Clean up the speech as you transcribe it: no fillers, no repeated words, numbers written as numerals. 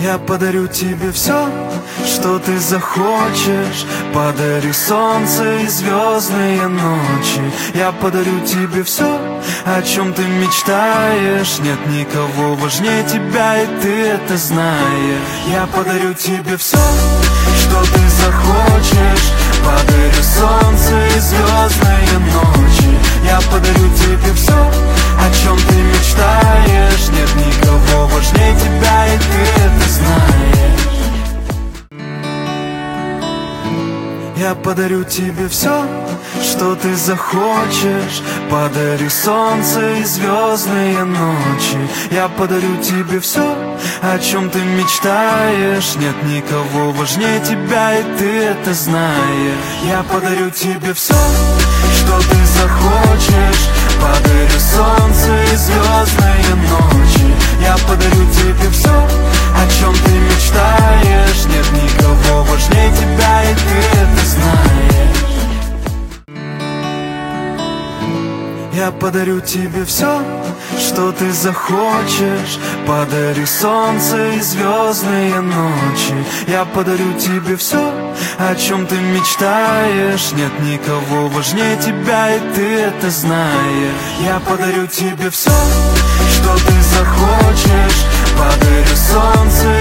Я подарю тебе все, что ты захочешь. Подарю солнце и звездные ночи. Я подарю тебе все, о чем ты мечтаешь. Нет никого важнее тебя, и ты это знаешь. Я подарю тебе все, что ты захочешь. Подарю солнце и звездные ночи. Я подарю тебе все, о чем ты мечтаешь. Нет никого важнее тебя, и ты это знаешь. Я подарю тебе все, что ты захочешь. Подарю солнце и звездные ночи. Я подарю тебе все, о чем ты мечтаешь. Нет никого важнее тебя, и ты это знаешь. Я подарю тебе все, что ты захочешь. Подарю солнце и звездные ночи. Я подарю тебе все, о чем ты мечтаешь. Нет никого важнее тебя, и ты это знаешь. Я подарю тебе все, что ты захочешь. Подарю солнце и звездные ночи. Я подарю тебе все, о чем ты мечтаешь. Нет никого важнее тебя, и ты это знаешь. Я подарю тебе все, что ты захочешь. Подарю солнце